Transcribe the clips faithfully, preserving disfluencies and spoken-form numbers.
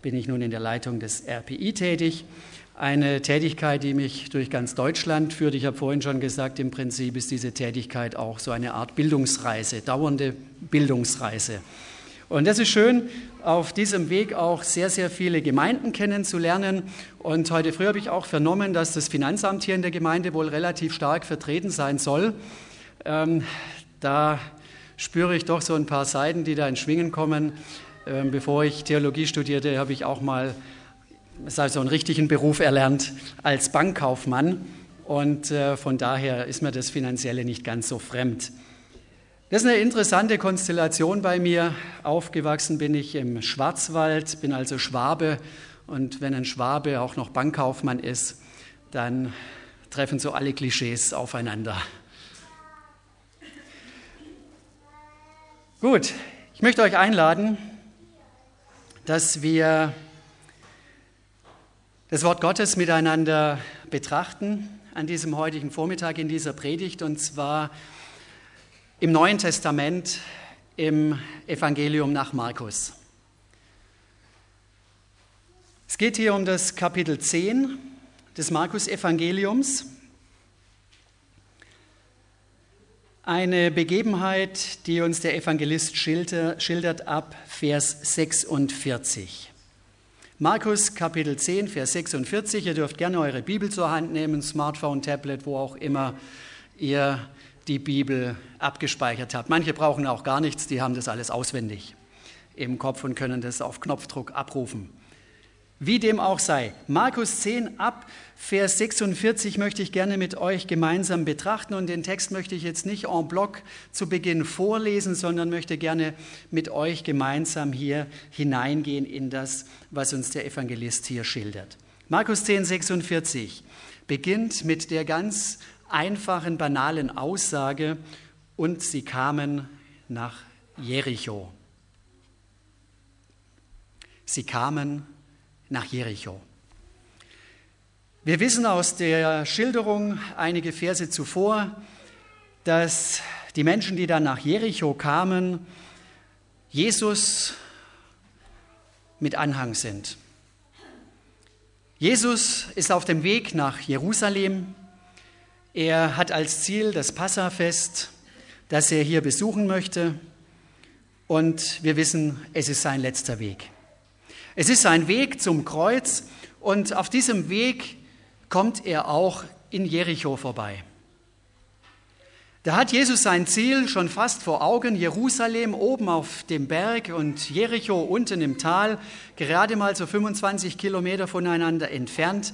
bin ich nun in der Leitung des R P I tätig. Eine Tätigkeit, die mich durch ganz Deutschland führt. Ich habe vorhin schon gesagt, im Prinzip ist diese Tätigkeit auch so eine Art Bildungsreise, dauernde Bildungsreise. Und es ist schön, auf diesem Weg auch sehr, sehr viele Gemeinden kennenzulernen. Und heute früh habe ich auch vernommen, dass das Finanzamt hier in der Gemeinde wohl relativ stark vertreten sein soll. Ähm, da spüre ich doch so ein paar Seiten, die da in Schwingen kommen. Ähm, bevor ich Theologie studierte, habe ich auch mal also einen richtigen Beruf erlernt als Bankkaufmann. Und äh, von daher ist mir das Finanzielle nicht ganz so fremd. Das ist eine interessante Konstellation bei mir. Aufgewachsen bin ich im Schwarzwald, bin also Schwabe. Und wenn ein Schwabe auch noch Bankkaufmann ist, dann treffen so alle Klischees aufeinander. Gut, ich möchte euch einladen, dass wir das Wort Gottes miteinander betrachten an diesem heutigen Vormittag in dieser Predigt, und zwar im Neuen Testament, im Evangelium nach Markus. Es geht hier um das Kapitel zehn des Markus-Evangeliums. Eine Begebenheit, die uns der Evangelist schildert ab Vers sechsundvierzig. Markus Kapitel zehn, Vers sechsundvierzig. Ihr dürft gerne eure Bibel zur Hand nehmen, Smartphone, Tablet, wo auch immer ihr die Bibel abgespeichert habt. Manche brauchen auch gar nichts, die haben das alles auswendig im Kopf und können das auf Knopfdruck abrufen. Wie dem auch sei, Markus zehn ab Vers sechsundvierzig möchte ich gerne mit euch gemeinsam betrachten, und den Text möchte ich jetzt nicht en bloc zu Beginn vorlesen, sondern möchte gerne mit euch gemeinsam hier hineingehen in das, was uns der Evangelist hier schildert. Markus zehn, sechsundvierzig beginnt mit der ganz einfachen, banalen Aussage: und sie kamen nach Jericho. Sie kamen nach Jericho. Wir wissen aus der Schilderung einige Verse zuvor, dass die Menschen, die dann nach Jericho kamen, Jesus mit Anhang sind. Jesus ist auf dem Weg nach Jerusalem. Er hat als Ziel das Passafest, das er hier besuchen möchte. Und wir wissen, es ist sein letzter Weg. Es ist sein Weg zum Kreuz, und auf diesem Weg kommt er auch in Jericho vorbei. Da hat Jesus sein Ziel schon fast vor Augen: Jerusalem oben auf dem Berg und Jericho unten im Tal, gerade mal so fünfundzwanzig Kilometer voneinander entfernt,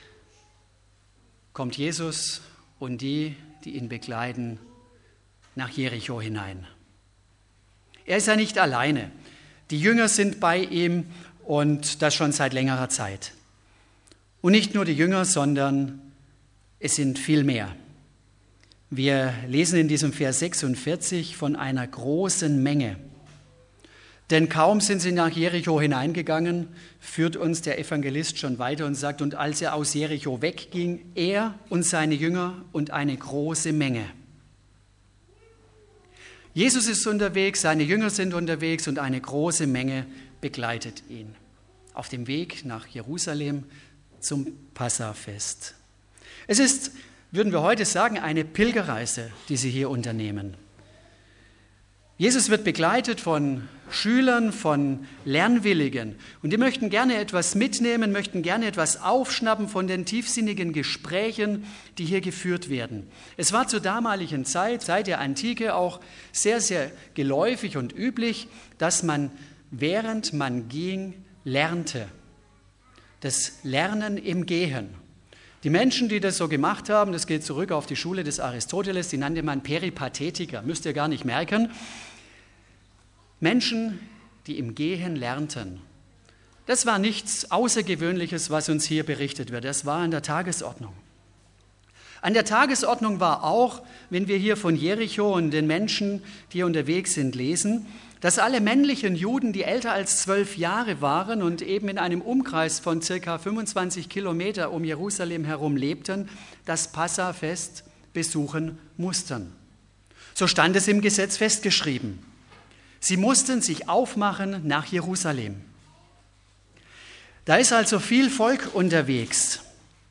kommt Jesus und die, die ihn begleiten, nach Jericho hinein. Er ist ja nicht alleine. Die Jünger sind bei ihm, und das schon seit längerer Zeit. Und nicht nur die Jünger, sondern es sind viel mehr. Wir lesen in diesem Vers sechsundvierzig von einer großen Menge. Denn kaum sind sie nach Jericho hineingegangen, führt uns der Evangelist schon weiter und sagt: und als er aus Jericho wegging, er und seine Jünger und eine große Menge. Jesus ist unterwegs, seine Jünger sind unterwegs, und eine große Menge begleitet ihn auf dem Weg nach Jerusalem zum Passafest. Es ist, würden wir heute sagen, eine Pilgerreise, die sie hier unternehmen. Jesus wird begleitet von Schülern, von Lernwilligen, und die möchten gerne etwas mitnehmen, möchten gerne etwas aufschnappen von den tiefsinnigen Gesprächen, die hier geführt werden. Es war zur damaligen Zeit, seit der Antike, auch sehr, sehr geläufig und üblich, dass man, während man ging, lernte. Das Lernen im Gehen. Die Menschen, die das so gemacht haben, das geht zurück auf die Schule des Aristoteles, die nannte man Peripathetiker, müsst ihr gar nicht merken. Menschen, die im Gehen lernten. Das war nichts Außergewöhnliches, was uns hier berichtet wird. Das war an der Tagesordnung. An der Tagesordnung war auch, wenn wir hier von Jericho und den Menschen, die hier unterwegs sind, lesen, dass alle männlichen Juden, die älter als zwölf Jahre waren und eben in einem Umkreis von circa fünfundzwanzig Kilometer um Jerusalem herum lebten, das Passafest besuchen mussten. So stand es im Gesetz festgeschrieben. Sie mussten sich aufmachen nach Jerusalem. Da ist also viel Volk unterwegs,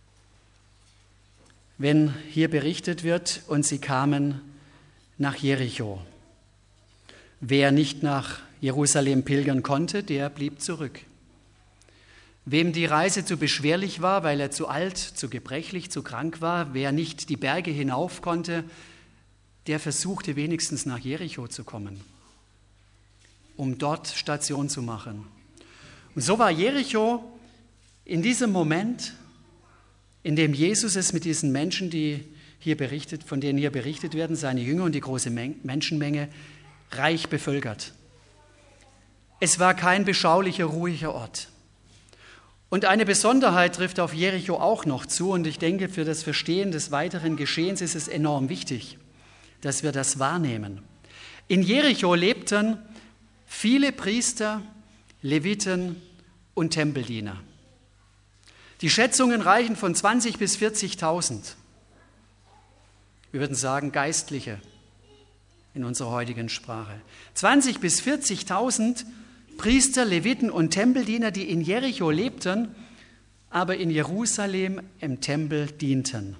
wenn hier berichtet wird, und sie kamen nach Jericho. Wer nicht nach Jerusalem pilgern konnte, der blieb zurück. Wem die Reise zu beschwerlich war, weil er zu alt, zu gebrechlich, zu krank war, wer nicht die Berge hinauf konnte, der versuchte wenigstens nach Jericho zu kommen, um dort Station zu machen. Und so war Jericho in diesem Moment, in dem Jesus es mit diesen Menschen, die hier berichtet, von denen hier berichtet werden, seine Jünger und die große Menschenmenge, reich bevölkert. Es war kein beschaulicher, ruhiger Ort. Und eine Besonderheit trifft auf Jericho auch noch zu, und ich denke, für das Verstehen des weiteren Geschehens ist es enorm wichtig, dass wir das wahrnehmen. In Jericho lebten viele Priester, Leviten und Tempeldiener. Die Schätzungen reichen von zwanzig bis vierzigtausend. Wir würden sagen Geistliche in unserer heutigen Sprache. zwanzig bis vierzigtausend Priester, Leviten und Tempeldiener, die in Jericho lebten, aber in Jerusalem im Tempel dienten.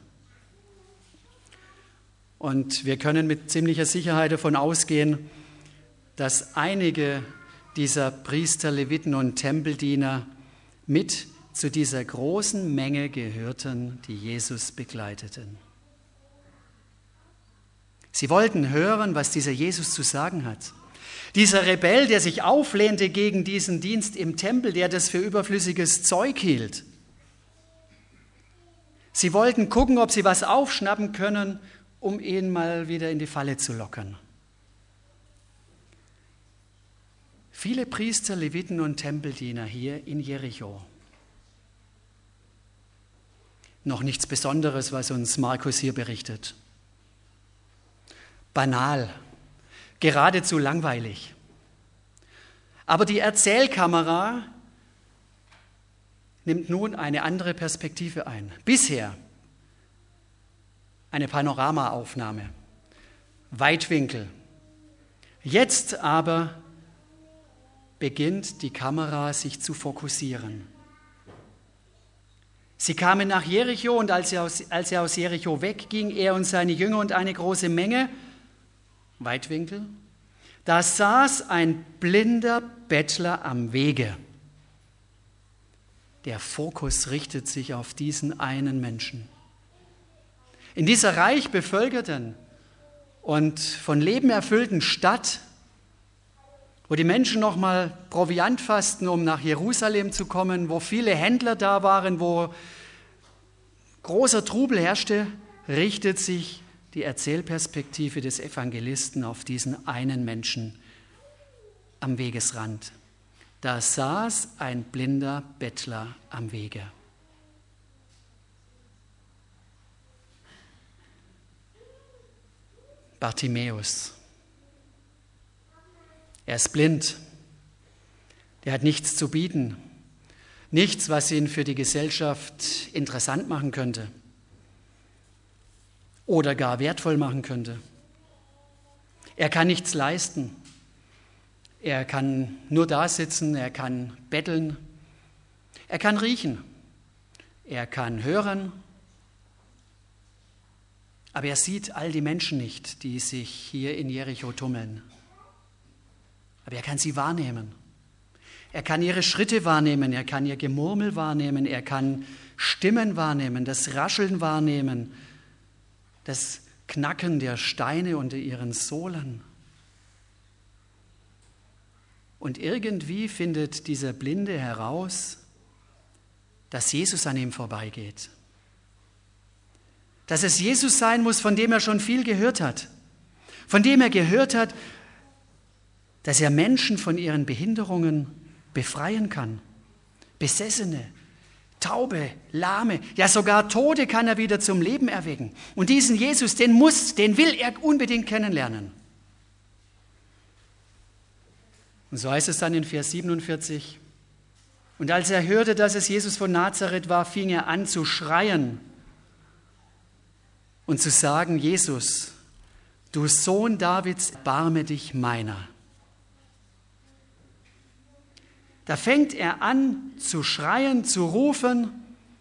Und wir können mit ziemlicher Sicherheit davon ausgehen, dass einige dieser Priester, Leviten und Tempeldiener mit zu dieser großen Menge gehörten, die Jesus begleiteten. Sie wollten hören, was dieser Jesus zu sagen hat. Dieser Rebell, der sich auflehnte gegen diesen Dienst im Tempel, der das für überflüssiges Zeug hielt. Sie wollten gucken, ob sie was aufschnappen können, um ihn mal wieder in die Falle zu locken. Viele Priester, Leviten und Tempeldiener hier in Jericho. Noch nichts Besonderes, was uns Markus hier berichtet. Banal, geradezu langweilig. Aber die Erzählkamera nimmt nun eine andere Perspektive ein. Bisher eine Panoramaaufnahme, Weitwinkel. Jetzt aber beginnt die Kamera sich zu fokussieren. Sie kamen nach Jericho, und als er aus, als er aus Jericho wegging, er und seine Jünger und eine große Menge, Weitwinkel, da saß ein blinder Bettler am Wege. Der Fokus richtet sich auf diesen einen Menschen. In dieser reich bevölkerten und von Leben erfüllten Stadt, wo die Menschen noch mal Proviant fassten, um nach Jerusalem zu kommen, wo viele Händler da waren, wo großer Trubel herrschte, richtet sich die Erzählperspektive des Evangelisten auf diesen einen Menschen am Wegesrand. Da saß ein blinder Bettler am Wege. Bartimäus. Er ist blind. Der hat nichts zu bieten. Nichts, was ihn für die Gesellschaft interessant machen könnte oder gar wertvoll machen könnte. Er kann nichts leisten. Er kann nur da sitzen, er kann betteln, er kann riechen, er kann hören, aber er sieht all die Menschen nicht, die sich hier in Jericho tummeln. Aber er kann sie wahrnehmen. Er kann ihre Schritte wahrnehmen, er kann ihr Gemurmel wahrnehmen, er kann Stimmen wahrnehmen, das Rascheln wahrnehmen, das Knacken der Steine unter ihren Sohlen. Und irgendwie findet dieser Blinde heraus, dass Jesus an ihm vorbeigeht. Dass es Jesus sein muss, von dem er schon viel gehört hat. Von dem er gehört hat, dass er Menschen von ihren Behinderungen befreien kann. Besessene, Taube, Lahme, ja sogar Tote kann er wieder zum Leben erwecken. Und diesen Jesus, den muss, den will er unbedingt kennenlernen. Und so heißt es dann in Vers siebenundvierzig, und als er hörte, dass es Jesus von Nazareth war, fing er an zu schreien und zu sagen, Jesus, du Sohn Davids, erbarme dich meiner. Da fängt er an zu schreien, zu rufen,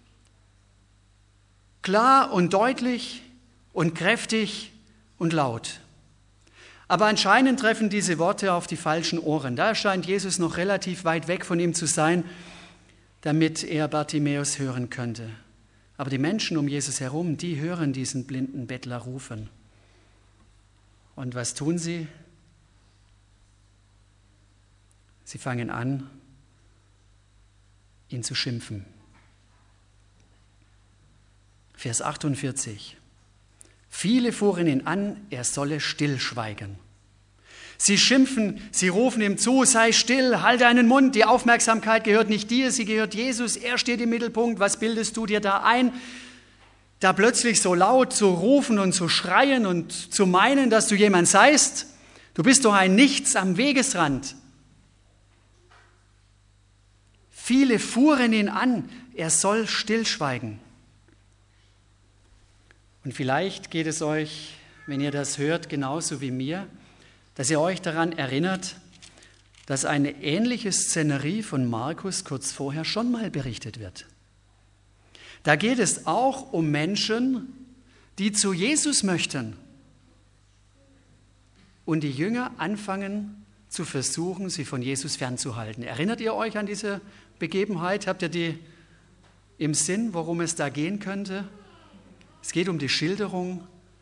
klar und deutlich und kräftig und laut. Aber anscheinend treffen diese Worte auf die falschen Ohren. Da scheint Jesus noch relativ weit weg von ihm zu sein, damit er Bartimäus hören könnte. Aber die Menschen um Jesus herum, die hören diesen blinden Bettler rufen. Und was tun sie? Sie fangen an, ihn zu schimpfen. Vers achtundvierzig. Viele fuhren ihn an, er solle stillschweigen. Sie schimpfen, sie rufen ihm zu, sei still, halte einen Mund, die Aufmerksamkeit gehört nicht dir, sie gehört Jesus, er steht im Mittelpunkt, was bildest du dir da ein? Da plötzlich so laut zu rufen und zu schreien und zu meinen, dass du jemand seist, du bist doch ein Nichts am Wegesrand. Viele fuhren ihn an, er soll stillschweigen. Und vielleicht geht es euch, wenn ihr das hört, genauso wie mir, dass ihr euch daran erinnert, dass eine ähnliche Szenerie von Markus kurz vorher schon mal berichtet wird. Da geht es auch um Menschen, die zu Jesus möchten und die Jünger anfangen zu versuchen, sie von Jesus fernzuhalten. Erinnert ihr euch an diese Begebenheit? Habt ihr die im Sinn, worum es da gehen könnte? Es geht um die Schilderung,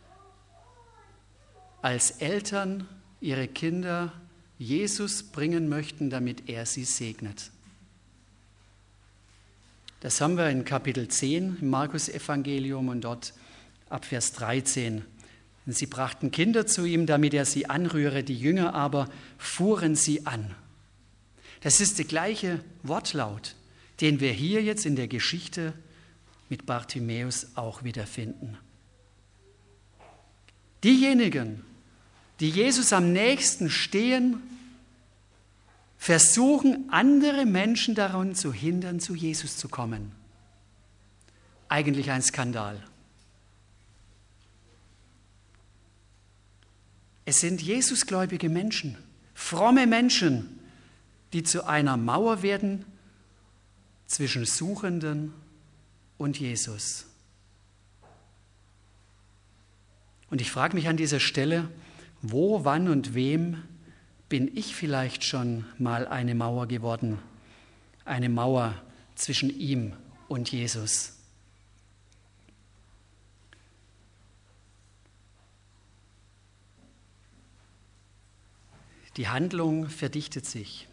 als Eltern ihre Kinder Jesus bringen möchten, damit er sie segnet. Das haben wir in Kapitel zehn im Markus-Evangelium und dort ab Vers dreizehn. Sie brachten Kinder zu ihm, damit er sie anrühre, die Jünger aber fuhren sie an. Das ist der gleiche Wortlaut, den wir hier jetzt in der Geschichte mit Bartimäus auch wiederfinden. Diejenigen, die Jesus am nächsten stehen, versuchen, andere Menschen daran zu hindern, zu Jesus zu kommen. Eigentlich ein Skandal. Es sind Jesusgläubige Menschen, fromme Menschen, die zu einer Mauer werden zwischen Suchenden und Jesus. Und ich frage mich an dieser Stelle, wo, wann und wem bin ich vielleicht schon mal eine Mauer geworden? Eine Mauer zwischen ihm und Jesus. Die Handlung verdichtet sich.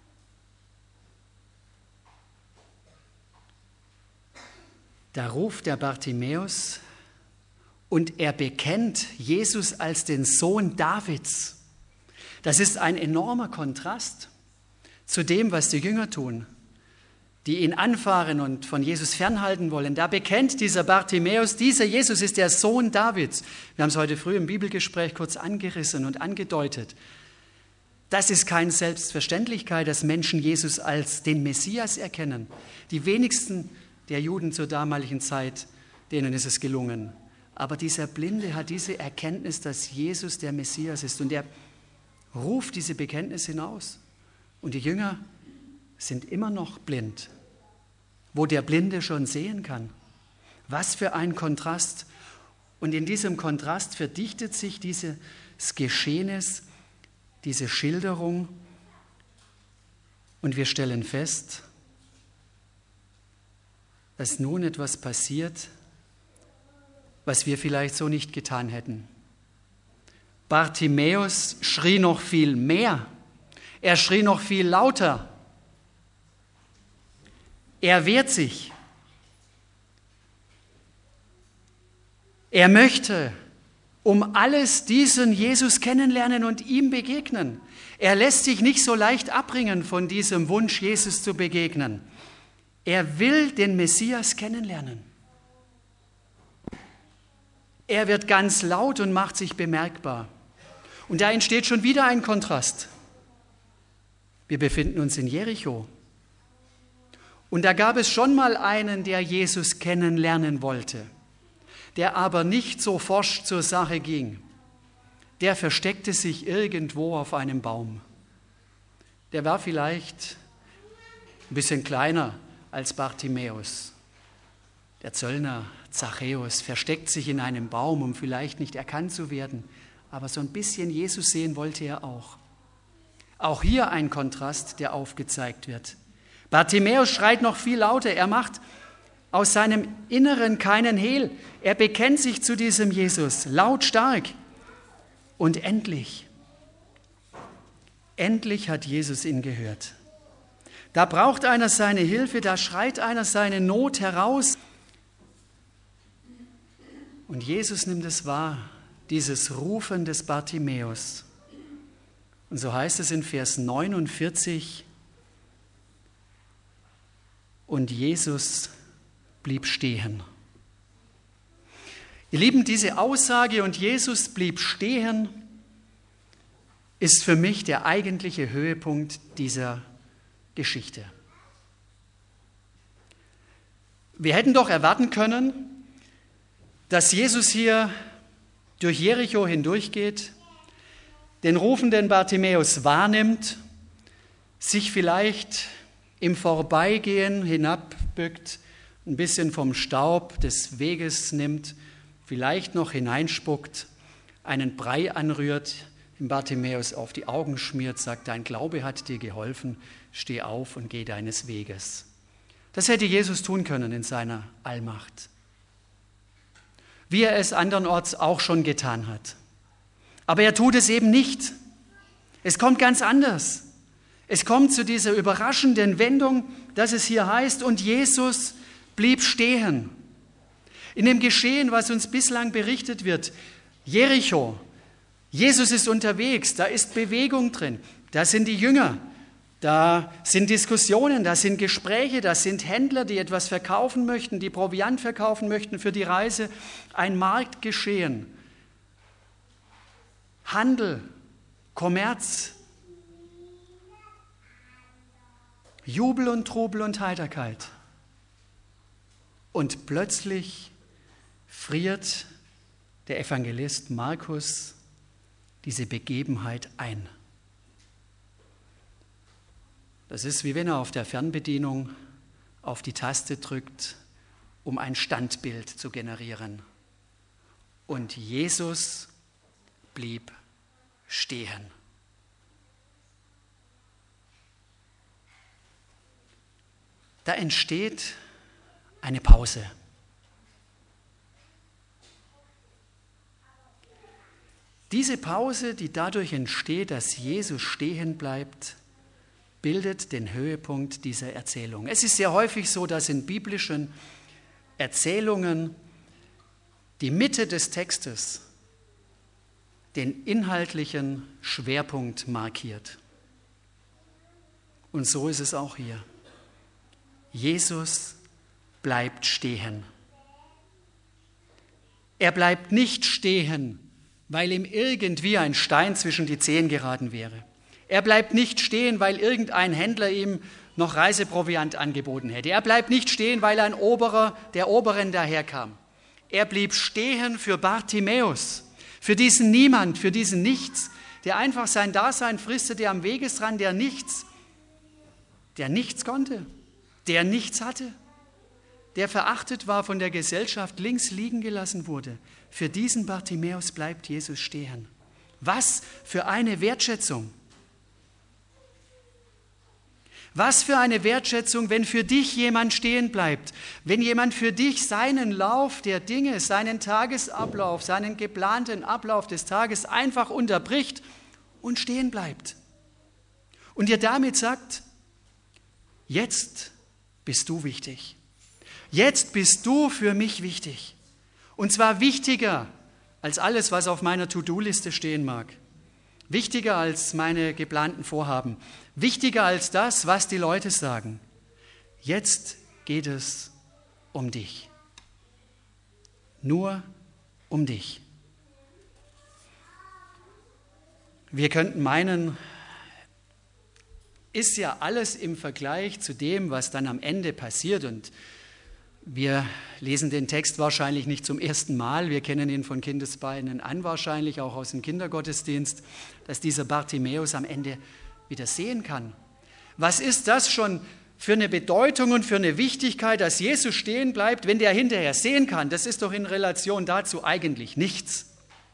Da ruft der Bartimäus und er bekennt Jesus als den Sohn Davids. Das ist ein enormer Kontrast zu dem, was die Jünger tun, die ihn anfahren und von Jesus fernhalten wollen. Da bekennt dieser Bartimäus, dieser Jesus ist der Sohn Davids. Wir haben es heute früh im Bibelgespräch kurz angerissen und angedeutet. Das ist keine Selbstverständlichkeit, dass Menschen Jesus als den Messias erkennen. Die wenigsten der Juden zur damaligen Zeit, denen ist es gelungen. Aber dieser Blinde hat diese Erkenntnis, dass Jesus der Messias ist. Und er ruft diese Bekenntnis hinaus. Und die Jünger sind immer noch blind, wo der Blinde schon sehen kann. Was für ein Kontrast. Und in diesem Kontrast verdichtet sich dieses Geschehnis, diese Schilderung. Und wir stellen fest, dass nun etwas passiert, was wir vielleicht so nicht getan hätten. Bartimäus schrie noch viel mehr. Er schrie noch viel lauter. Er wehrt sich. Er möchte um alles diesen Jesus kennenlernen und ihm begegnen. Er lässt sich nicht so leicht abbringen von diesem Wunsch, Jesus zu begegnen. Er will den Messias kennenlernen. Er wird ganz laut und macht sich bemerkbar. Und da entsteht schon wieder ein Kontrast. Wir befinden uns in Jericho. Und da gab es schon mal einen, der Jesus kennenlernen wollte, der aber nicht so forsch zur Sache ging. Der versteckte sich irgendwo auf einem Baum. Der war vielleicht ein bisschen kleiner als Bartimäus. Der Zöllner Zachäus versteckt sich in einem Baum, um vielleicht nicht erkannt zu werden, aber so ein bisschen Jesus sehen wollte er auch. Auch hier ein Kontrast, der aufgezeigt wird. Bartimäus schreit noch viel lauter, er macht aus seinem Inneren keinen Hehl. Er bekennt sich zu diesem Jesus, lautstark. Und endlich, endlich hat Jesus ihn gehört. Da braucht einer seine Hilfe, da schreit einer seine Not heraus. Und Jesus nimmt es wahr, dieses Rufen des Bartimäus. Und so heißt es in Vers neunundvierzig, und Jesus blieb stehen. Ihr Lieben, diese Aussage, und Jesus blieb stehen, ist für mich der eigentliche Höhepunkt dieser Geschichte. Wir hätten doch erwarten können, dass Jesus hier durch Jericho hindurchgeht, den rufenden Bartimäus wahrnimmt, sich vielleicht im Vorbeigehen hinabbückt, ein bisschen vom Staub des Weges nimmt, vielleicht noch hineinspuckt, einen Brei anrührt, dem Bartimäus auf die Augen schmiert, sagt, dein Glaube hat dir geholfen, steh auf und geh deines Weges. Das hätte Jesus tun können in seiner Allmacht, wie er es andernorts auch schon getan hat. Aber er tut es eben nicht. Es kommt ganz anders. Es kommt zu dieser überraschenden Wendung, dass es hier heißt, und Jesus blieb stehen. In dem Geschehen, was uns bislang berichtet wird, Jericho, Jesus ist unterwegs, da ist Bewegung drin, da sind die Jünger, da sind Diskussionen, da sind Gespräche, da sind Händler, die etwas verkaufen möchten, die Proviant verkaufen möchten für die Reise, ein Marktgeschehen, Handel, Kommerz, Jubel und Trubel und Heiterkeit. Und plötzlich friert der Evangelist Markus diese Begebenheit ein. Das ist, wie wenn er auf der Fernbedienung auf die Taste drückt, um ein Standbild zu generieren. Und Jesus blieb stehen. Da entsteht eine Pause. Diese Pause, die dadurch entsteht, dass Jesus stehen bleibt, bildet den Höhepunkt dieser Erzählung. Es ist sehr häufig so, dass in biblischen Erzählungen die Mitte des Textes den inhaltlichen Schwerpunkt markiert. Und so ist es auch hier. Jesus bleibt stehen. Er bleibt nicht stehen, weil ihm irgendwie ein Stein zwischen die Zehen geraten wäre. Er bleibt nicht stehen, weil irgendein Händler ihm noch Reiseproviant angeboten hätte. Er bleibt nicht stehen, weil ein Oberer der Oberen daherkam. Er blieb stehen für Bartimäus, für diesen Niemand, für diesen Nichts, der einfach sein Dasein fristete am Wegesrand, der nichts, der nichts konnte, der nichts hatte, der verachtet war von der Gesellschaft, links liegen gelassen wurde. Für diesen Bartimäus bleibt Jesus stehen. Was für eine Wertschätzung! Was für eine Wertschätzung, wenn für dich jemand stehen bleibt, wenn jemand für dich seinen Lauf der Dinge, seinen Tagesablauf, seinen geplanten Ablauf des Tages einfach unterbricht und stehen bleibt und dir damit sagt, jetzt bist du wichtig. Jetzt bist du für mich wichtig. Und zwar wichtiger als alles, was auf meiner To-Do-Liste stehen mag. Wichtiger als meine geplanten Vorhaben. Wichtiger als das, was die Leute sagen. Jetzt geht es um dich. Nur um dich. Wir könnten meinen, ist ja alles im Vergleich zu dem, was dann am Ende passiert. Und wir lesen den Text wahrscheinlich nicht zum ersten Mal. Wir kennen ihn von Kindesbeinen an, wahrscheinlich auch aus dem Kindergottesdienst, dass dieser Bartimäus am Ende wieder sehen kann. Was ist das schon für eine Bedeutung und für eine Wichtigkeit, dass Jesus stehen bleibt, wenn der hinterher sehen kann? Das ist doch in Relation dazu eigentlich nichts.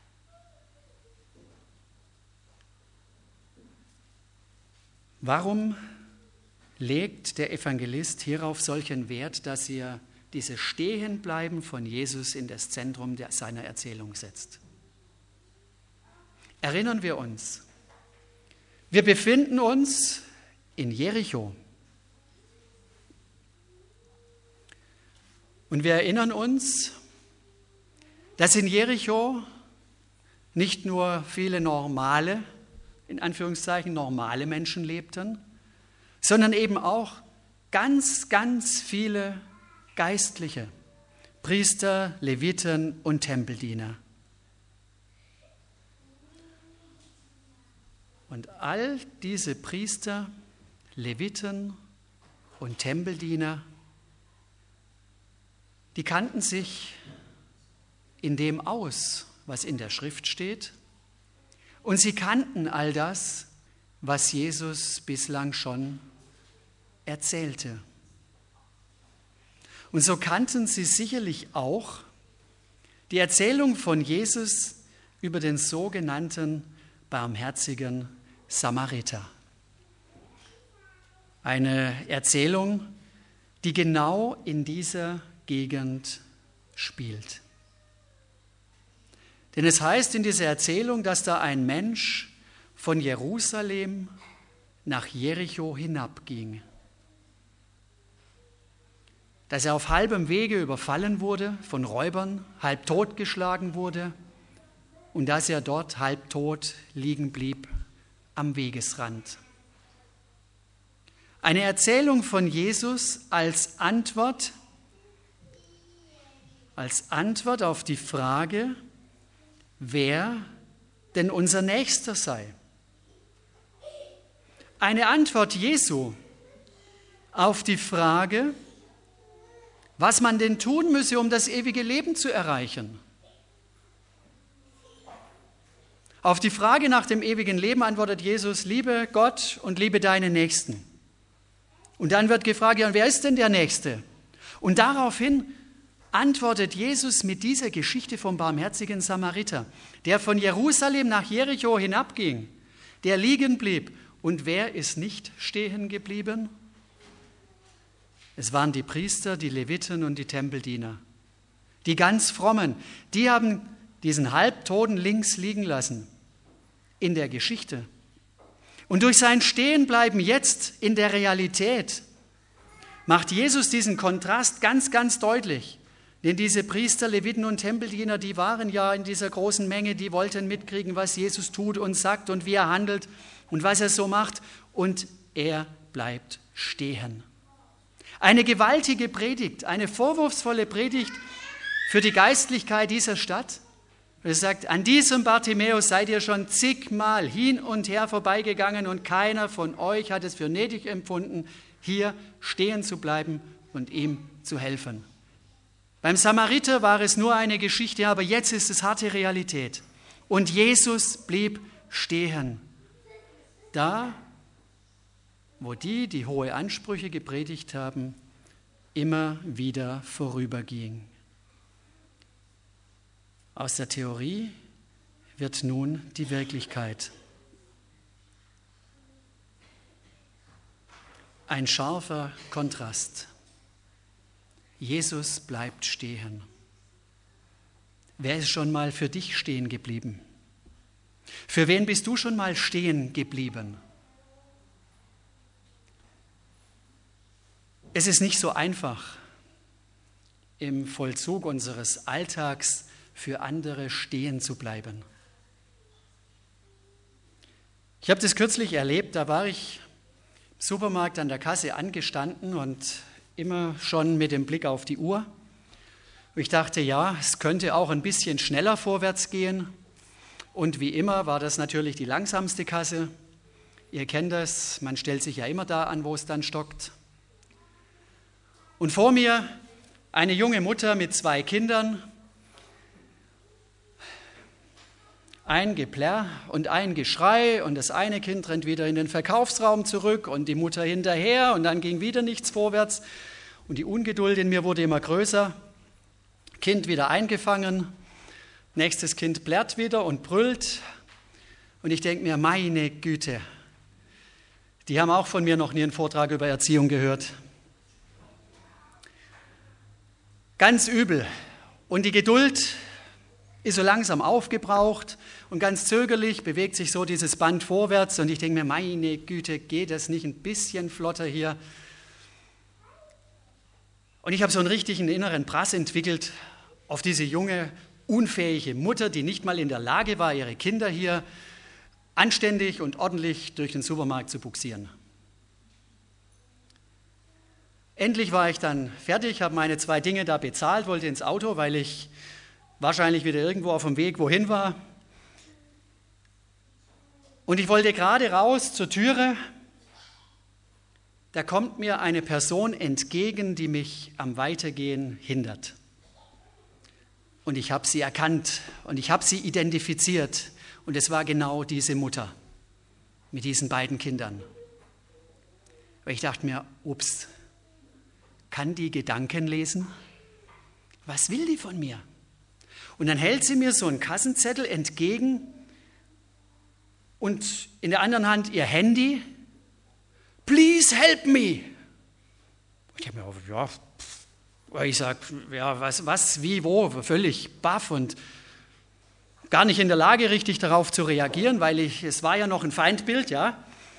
Warum legt der Evangelist hierauf solchen Wert, dass er dieses Stehenbleiben von Jesus in das Zentrum seiner Erzählung setzt? Erinnern wir uns, wir befinden uns in Jericho. Und wir erinnern uns, dass in Jericho nicht nur viele normale, in Anführungszeichen normale Menschen lebten, sondern eben auch ganz, ganz viele Geistliche, Priester, Leviten und Tempeldiener. Und all diese Priester, Leviten und Tempeldiener, die kannten sich in dem aus, was in der Schrift steht, und sie kannten all das, was Jesus bislang schon erzählte. Und so kannten sie sicherlich auch die Erzählung von Jesus über den sogenannten barmherzigen Samariter. Eine Erzählung, die genau in dieser Gegend spielt. Denn es heißt in dieser Erzählung, dass da ein Mensch von Jerusalem nach Jericho hinabging. Dass er auf halbem Wege überfallen wurde von Räubern, halb totgeschlagen wurde und dass er dort halbtot liegen blieb am Wegesrand. Eine Erzählung von Jesus als Antwort, als Antwort auf die Frage, wer denn unser Nächster sei. Eine Antwort Jesu auf die Frage, was man denn tun müsse, um das ewige Leben zu erreichen. Auf die Frage nach dem ewigen Leben antwortet Jesus, liebe Gott und liebe deinen Nächsten. Und dann wird gefragt, ja, wer ist denn der Nächste? Und daraufhin antwortet Jesus mit dieser Geschichte vom barmherzigen Samariter, der von Jerusalem nach Jericho hinabging, der liegen blieb. Und wer ist nicht stehen geblieben? Es waren die Priester, die Leviten und die Tempeldiener. Die ganz Frommen, die haben diesen Halbtoten links liegen lassen in der Geschichte. Und durch sein Stehenbleiben jetzt in der Realität macht Jesus diesen Kontrast ganz, ganz deutlich. Denn diese Priester, Leviten und Tempeldiener, die waren ja in dieser großen Menge, die wollten mitkriegen, was Jesus tut und sagt und wie er handelt und was er so macht. Und er bleibt stehen. Eine gewaltige Predigt, eine vorwurfsvolle Predigt für die Geistlichkeit dieser Stadt. Er sagt, an diesem Bartimäus seid ihr schon zigmal hin und her vorbeigegangen und keiner von euch hat es für nötig empfunden, hier stehen zu bleiben und ihm zu helfen. Beim Samariter war es nur eine Geschichte, aber jetzt ist es harte Realität. Und Jesus blieb stehen. Da, wo die, die hohe Ansprüche gepredigt haben, immer wieder vorübergingen. Aus der Theorie wird nun die Wirklichkeit. Ein scharfer Kontrast. Jesus bleibt stehen. Wer ist schon mal für dich stehen geblieben? Für wen bist du schon mal stehen geblieben? Es ist nicht so einfach, im Vollzug unseres Alltags für andere stehen zu bleiben. Ich habe das kürzlich erlebt, da war ich im Supermarkt an der Kasse angestanden und immer schon mit dem Blick auf die Uhr. Ich dachte, ja, es könnte auch ein bisschen schneller vorwärts gehen. Und wie immer war das natürlich die langsamste Kasse. Ihr kennt das, man stellt sich ja immer da an, wo es dann stockt. Und vor mir eine junge Mutter mit zwei Kindern. ein Geplärr und ein Geschrei und das eine Kind rennt wieder in den Verkaufsraum zurück und die Mutter hinterher und dann ging wieder nichts vorwärts und die Ungeduld in mir wurde immer größer. Kind wieder eingefangen, nächstes Kind plärrt wieder und brüllt und ich denke mir, meine Güte, die haben auch von mir noch nie einen Vortrag über Erziehung gehört. Ganz übel. Und die Geduld ist so langsam aufgebraucht und ganz zögerlich bewegt sich so dieses Band vorwärts und ich denke mir, meine Güte, geht das nicht ein bisschen flotter hier? Und ich habe so einen richtigen inneren Prass entwickelt auf diese junge, unfähige Mutter, die nicht mal in der Lage war, ihre Kinder hier anständig und ordentlich durch den Supermarkt zu bugsieren. Endlich war ich dann fertig, habe meine zwei Dinge da bezahlt, wollte ins Auto, weil ich wahrscheinlich wieder irgendwo auf dem Weg wohin war. Und ich wollte gerade raus zur Türe. Da kommt mir eine Person entgegen, die mich am Weitergehen hindert. Und ich habe sie erkannt und ich habe sie identifiziert. Und es war genau diese Mutter mit diesen beiden Kindern. Weil ich dachte mir, ups, kann die Gedanken lesen? Was will die von mir? Und dann hält sie mir so einen Kassenzettel entgegen und in der anderen Hand ihr Handy. Please help me. Ich habe mir auch, ja, pff, ich sage, ja, was, was, wie, wo, völlig baff und gar nicht in der Lage, richtig darauf zu reagieren, weil ich, es war ja noch ein Feindbild, ja.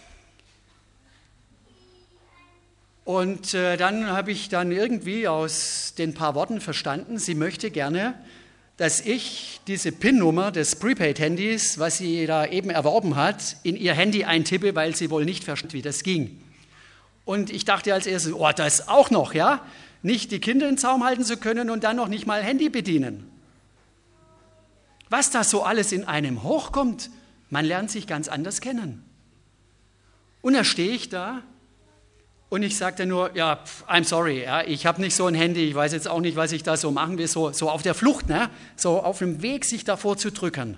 Und äh, dann habe ich dann irgendwie aus den paar Worten verstanden, sie möchte gerne, dass ich diese P I N-Nummer des Prepaid-Handys, was sie da eben erworben hat, in ihr Handy eintippe, weil sie wohl nicht verstand, wie das ging. Und ich dachte als erstes, oh, das auch noch, ja? Nicht die Kinder in Zaum halten zu können und dann noch nicht mal Handy bedienen. Was da so alles in einem hochkommt, man lernt sich ganz anders kennen. Und da stehe ich da und ich sagte nur, ja, I'm sorry, ja, ich habe nicht so ein Handy, ich weiß jetzt auch nicht, was ich da so machen will, so, so auf der Flucht, ne? So auf dem Weg, sich davor zu drücken.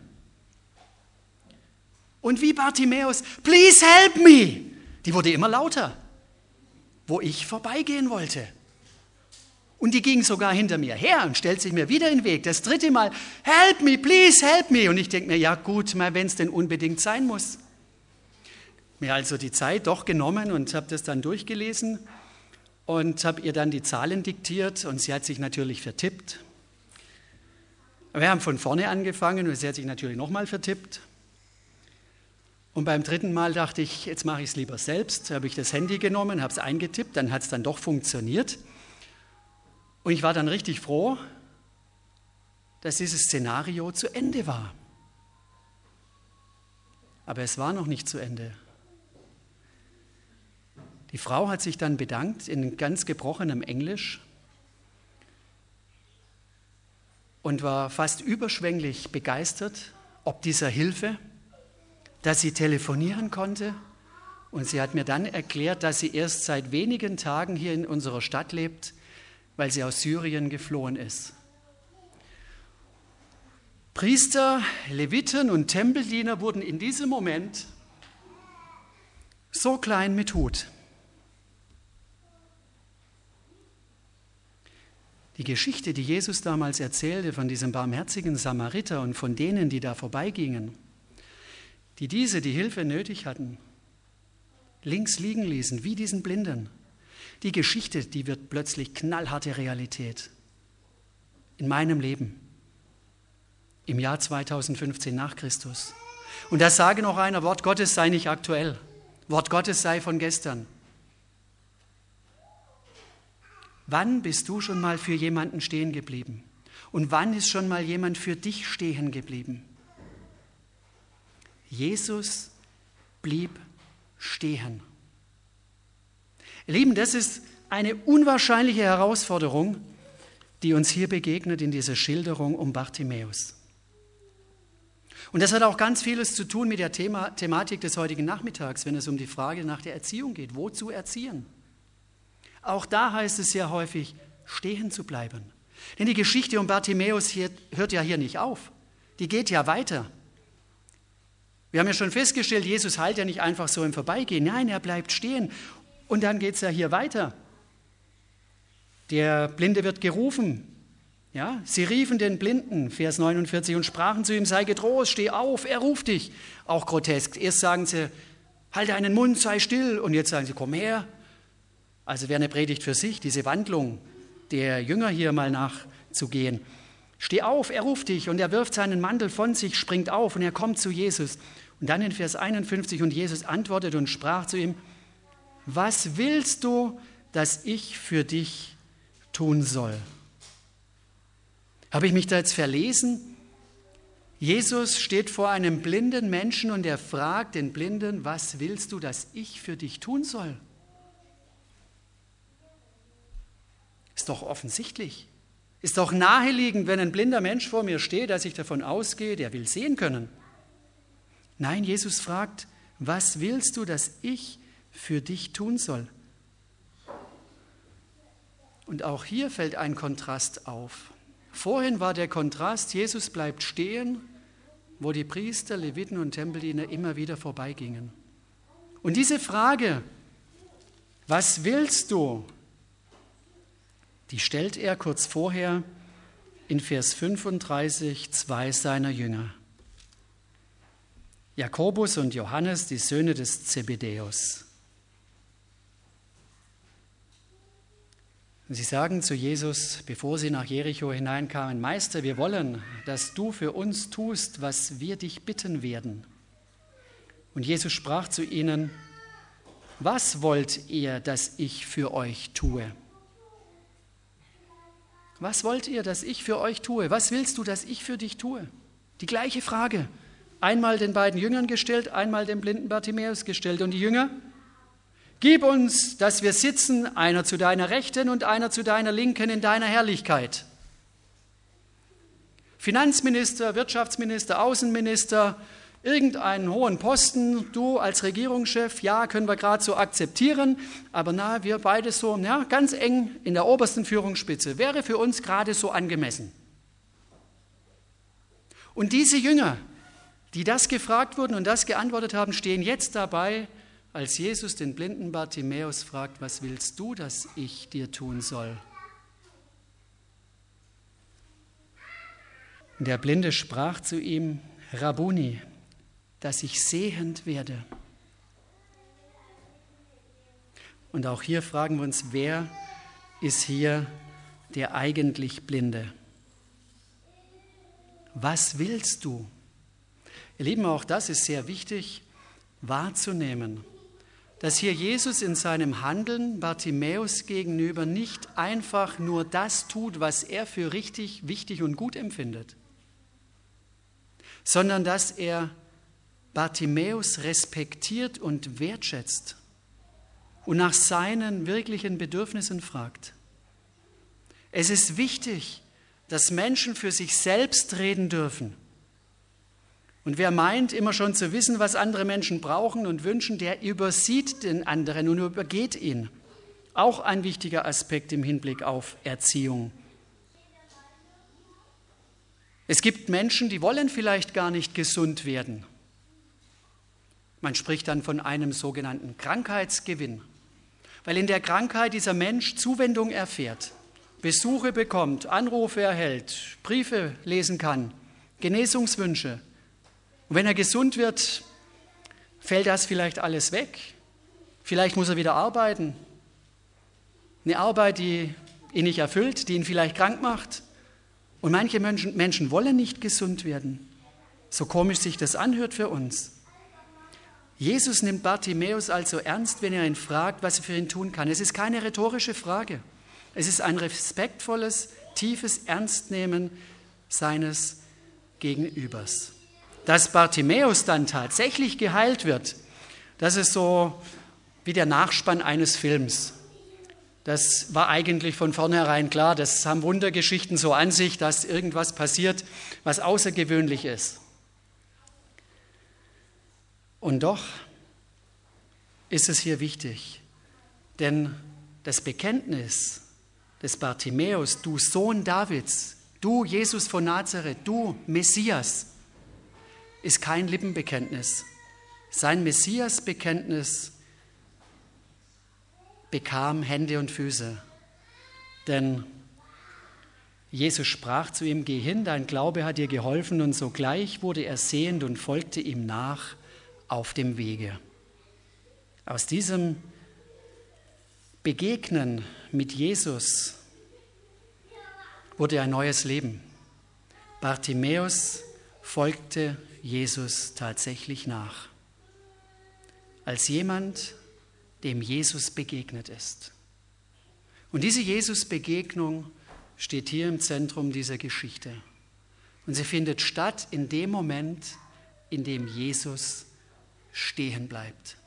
Und wie Bartimäus, please help me, die wurde immer lauter, wo ich vorbeigehen wollte. Und die ging sogar hinter mir her und stellt sich mir wieder in den Weg. Das dritte Mal, help me, please help me. Und ich denke mir, ja gut, wenn es denn unbedingt sein muss. Mir also die Zeit doch genommen und habe das dann durchgelesen und habe ihr dann die Zahlen diktiert und sie hat sich natürlich vertippt. Wir haben von vorne angefangen und sie hat sich natürlich nochmal vertippt. Und beim dritten Mal dachte ich, jetzt mache ich es lieber selbst. Habe ich das Handy genommen, habe es eingetippt, dann hat es dann doch funktioniert. Und ich war dann richtig froh, dass dieses Szenario zu Ende war. Aber es war noch nicht zu Ende. Die Frau hat sich dann bedankt in ganz gebrochenem Englisch und war fast überschwänglich begeistert ob dieser Hilfe, dass sie telefonieren konnte. Und sie hat mir dann erklärt, dass sie erst seit wenigen Tagen hier in unserer Stadt lebt, weil sie aus Syrien geflohen ist. Priester, Leviten und Tempeldiener wurden in diesem Moment so klein mit Hut. Die Geschichte, die Jesus damals erzählte von diesem barmherzigen Samariter und von denen, die da vorbeigingen, die diese, die Hilfe nötig hatten, links liegen ließen, wie diesen Blinden. Die Geschichte, die wird plötzlich knallharte Realität in meinem Leben im Jahr zweitausendfünfzehn nach Christus. Und da sage noch einer, Wort Gottes sei nicht aktuell, Wort Gottes sei von gestern. Wann bist du schon mal für jemanden stehen geblieben? Und wann ist schon mal jemand für dich stehen geblieben? Jesus blieb stehen. Ihr Lieben, das ist eine unwahrscheinliche Herausforderung, die uns hier begegnet in dieser Schilderung um Bartimäus. Und das hat auch ganz vieles zu tun mit der Thema, Thematik des heutigen Nachmittags, wenn es um die Frage nach der Erziehung geht. Wozu erziehen? Auch da heißt es sehr häufig, stehen zu bleiben. Denn die Geschichte um Bartimäus hier, hört ja hier nicht auf. Die geht ja weiter. Wir haben ja schon festgestellt, Jesus heilt ja nicht einfach so im Vorbeigehen. Nein, er bleibt stehen. Und dann geht es ja hier weiter. Der Blinde wird gerufen. Ja, sie riefen den Blinden, Vers neunundvierzig, und sprachen zu ihm, sei getrost, steh auf, er ruft dich. Auch grotesk. Erst sagen sie, halte deinen Mund, sei still. Und jetzt sagen sie, komm her. Also wäre eine Predigt für sich, diese Wandlung der Jünger hier mal nachzugehen. Steh auf, er ruft dich. Und er wirft seinen Mantel von sich, springt auf und er kommt zu Jesus. Und dann in Vers einundfünfzig, und Jesus antwortete und sprach zu ihm, was willst du, dass ich für dich tun soll? Habe ich mich da jetzt verlesen? Jesus steht vor einem blinden Menschen und er fragt den Blinden, was willst du, dass ich für dich tun soll? Ist doch offensichtlich. Ist doch naheliegend, wenn ein blinder Mensch vor mir steht, dass ich davon ausgehe, der will sehen können. Nein, Jesus fragt, was willst du, dass ich für dich tun soll? Und auch hier fällt ein Kontrast auf. Vorhin war der Kontrast, Jesus bleibt stehen, wo die Priester, Leviten und Tempeldiener immer wieder vorbeigingen. Und diese Frage, was willst du, die stellt er kurz vorher in Vers fünfunddreißig zwei seiner Jünger. Jakobus und Johannes, die Söhne des Zebedäus. Und sie sagen zu Jesus, bevor sie nach Jericho hineinkamen, Meister, wir wollen, dass du für uns tust, was wir dich bitten werden. Und Jesus sprach zu ihnen, was wollt ihr, dass ich für euch tue? Was wollt ihr, dass ich für euch tue? Was willst du, dass ich für dich tue? Die gleiche Frage. Einmal den beiden Jüngern gestellt, einmal dem blinden Bartimäus gestellt. Und die Jünger? Gib uns, dass wir sitzen, einer zu deiner Rechten und einer zu deiner Linken in deiner Herrlichkeit. Finanzminister, Wirtschaftsminister, Außenminister, irgendeinen hohen Posten, du als Regierungschef, ja, können wir gerade so akzeptieren, aber na, wir beide so, ja, ganz eng in der obersten Führungsspitze, wäre für uns gerade so angemessen. Und diese Jünger, die das gefragt wurden und das geantwortet haben, stehen jetzt dabei, als Jesus den blinden Bartimäus fragt, was willst du, dass ich dir tun soll? Und der Blinde sprach zu ihm, Rabbuni, dass ich sehend werde. Und auch hier fragen wir uns, wer ist hier der eigentlich Blinde? Was willst du? Ihr Lieben, auch das ist sehr wichtig wahrzunehmen, dass hier Jesus in seinem Handeln Bartimäus gegenüber nicht einfach nur das tut, was er für richtig, wichtig und gut empfindet, sondern dass er Bartimäus respektiert und wertschätzt und nach seinen wirklichen Bedürfnissen fragt. Es ist wichtig, dass Menschen für sich selbst reden dürfen. Und wer meint, immer schon zu wissen, was andere Menschen brauchen und wünschen, der übersieht den anderen und übergeht ihn. Auch ein wichtiger Aspekt im Hinblick auf Erziehung. Es gibt Menschen, die wollen vielleicht gar nicht gesund werden. Man spricht dann von einem sogenannten Krankheitsgewinn, weil in der Krankheit dieser Mensch Zuwendung erfährt, Besuche bekommt, Anrufe erhält, Briefe lesen kann, Genesungswünsche. Und wenn er gesund wird, fällt das vielleicht alles weg. Vielleicht muss er wieder arbeiten. Eine Arbeit, die ihn nicht erfüllt, die ihn vielleicht krank macht. Und manche Menschen, Menschen wollen nicht gesund werden. So komisch sich das anhört für uns. Jesus nimmt Bartimäus also ernst, wenn er ihn fragt, was er für ihn tun kann. Es ist keine rhetorische Frage. Es ist ein respektvolles, tiefes Ernstnehmen seines Gegenübers. Dass Bartimäus dann tatsächlich geheilt wird, das ist so wie der Nachspann eines Films. Das war eigentlich von vornherein klar, das haben Wundergeschichten so an sich, dass irgendwas passiert, was außergewöhnlich ist. Und doch ist es hier wichtig, denn das Bekenntnis des Bartimäus, du Sohn Davids, du Jesus von Nazareth, du Messias, ist kein Lippenbekenntnis. Sein Messiasbekenntnis bekam Hände und Füße. Denn Jesus sprach zu ihm, geh hin, dein Glaube hat dir geholfen, und sogleich wurde er sehend und folgte ihm nach auf dem Wege. Aus diesem Begegnen mit Jesus wurde ein neues Leben. Bartimäus folgte Jesus tatsächlich nach, als jemand, dem Jesus begegnet ist. Und diese Jesus-Begegnung steht hier im Zentrum dieser Geschichte. Und sie findet statt in dem Moment, in dem Jesus stehen bleibt.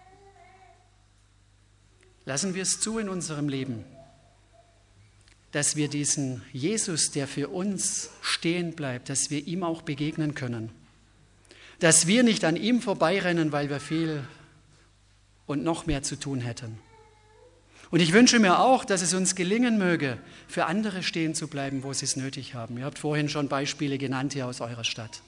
Lassen wir es zu in unserem Leben, dass wir diesen Jesus, der für uns stehen bleibt, dass wir ihm auch begegnen können. Dass wir nicht an ihm vorbeirennen, weil wir viel und noch mehr zu tun hätten. Und ich wünsche mir auch, dass es uns gelingen möge, für andere stehen zu bleiben, wo sie es nötig haben. Ihr habt vorhin schon Beispiele genannt hier aus eurer Stadt.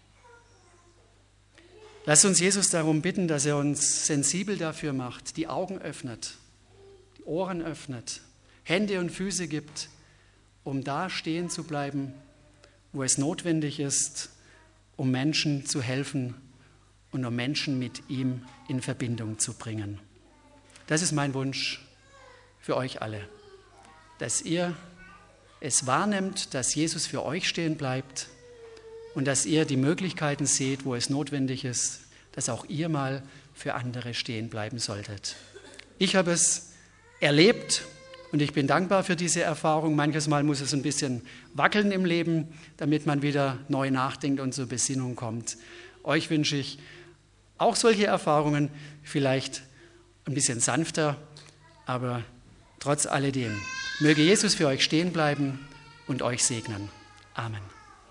Lasst uns Jesus darum bitten, dass er uns sensibel dafür macht, die Augen öffnet, die Ohren öffnet, Hände und Füße gibt, um da stehen zu bleiben, wo es notwendig ist, um Menschen zu helfen und um Menschen mit ihm in Verbindung zu bringen. Das ist mein Wunsch für euch alle, dass ihr es wahrnehmt, dass Jesus für euch stehen bleibt und dass ihr die Möglichkeiten seht, wo es notwendig ist, dass auch ihr mal für andere stehen bleiben solltet. Ich habe es erlebt und ich bin dankbar für diese Erfahrung. Manches Mal muss es ein bisschen wackeln im Leben, damit man wieder neu nachdenkt und zur Besinnung kommt. Euch wünsche ich auch solche Erfahrungen, vielleicht ein bisschen sanfter, aber trotz alledem. Möge Jesus für euch stehen bleiben und euch segnen. Amen.